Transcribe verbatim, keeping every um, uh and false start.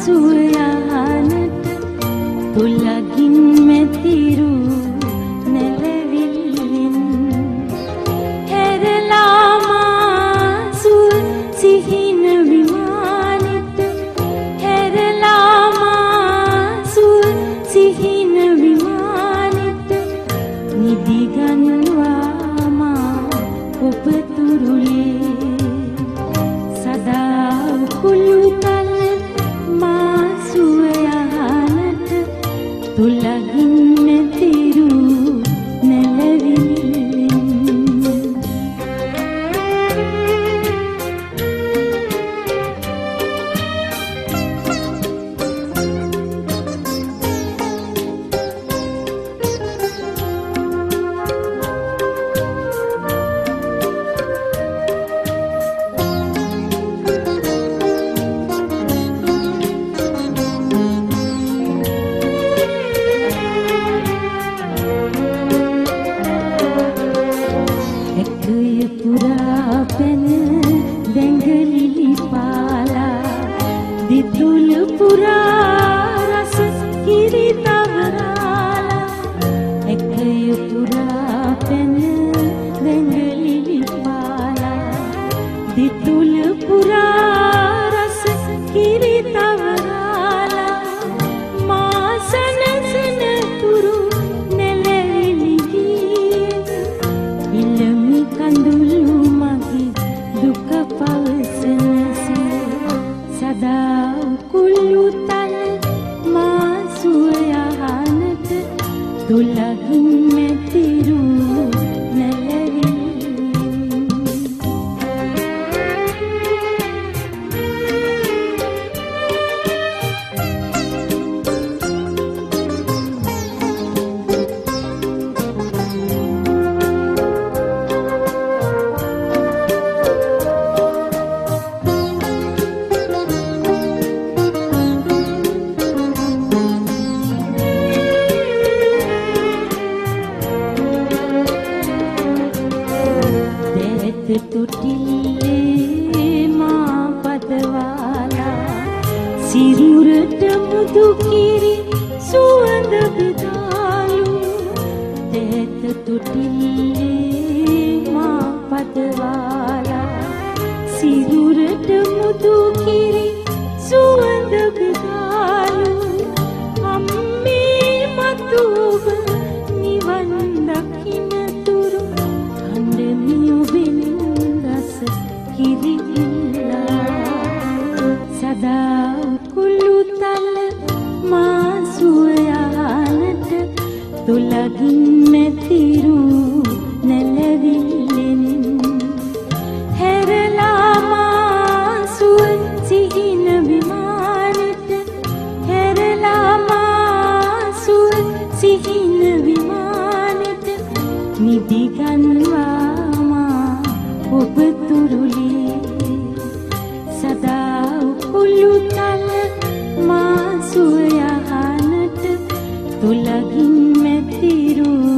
සුවයානට තුලගින් මෙතිරු නැලවිල්ලෙන් හැරලා මා සුව සිහින විමානෙට හැරලා මා සුව සිහින විමානෙට නිදි ගන්නවා මා ඔබ තුරුලේ සදා කුළුතල මා සුවයානට තුලගින් මෙතිරු නැලවිල්ලෙන් එකය පුරා පැන දැඟලිලි පාලා දිතුල පුරා රස කිරි තවරාලා එකය පුරා පැන දැඟලිලි පාලා දිතුල පුරා රස කිරි තවරාලා මා සනසන තුරු නැලවිලි ගියේ කඳුළු මගේ දුක පවසනසේ සදා කුළුතල මා සුවයානට තුලගින් මෙතිරු නැලවිල්ලෙන් තුටිල්ලේ මා පදවාලා සිරුරට මුදු කිරි සුවඳ බෙදාලු දෙත තුටිල්ලේ මා පදවාලා සිරුරට මුදු කිරි සුවඳ බෙදාලු අම්මේ මතු ඔබ නිවන් දකින්න තුරු කණ්ඩමි ඔබෙන් සදා කුළුතල මා සුවයානට තුලගින් මෙතිරු නැලවිල්ලෙන් හැරලා මා සුව සිහින විමානෙට හැරලා මා සුව සිහින විමානෙට නිදි ගන්නවා මා ඔබ තුරුලේ සදා කුළුතල මා සුවයානට තුලගින් මෙතිරු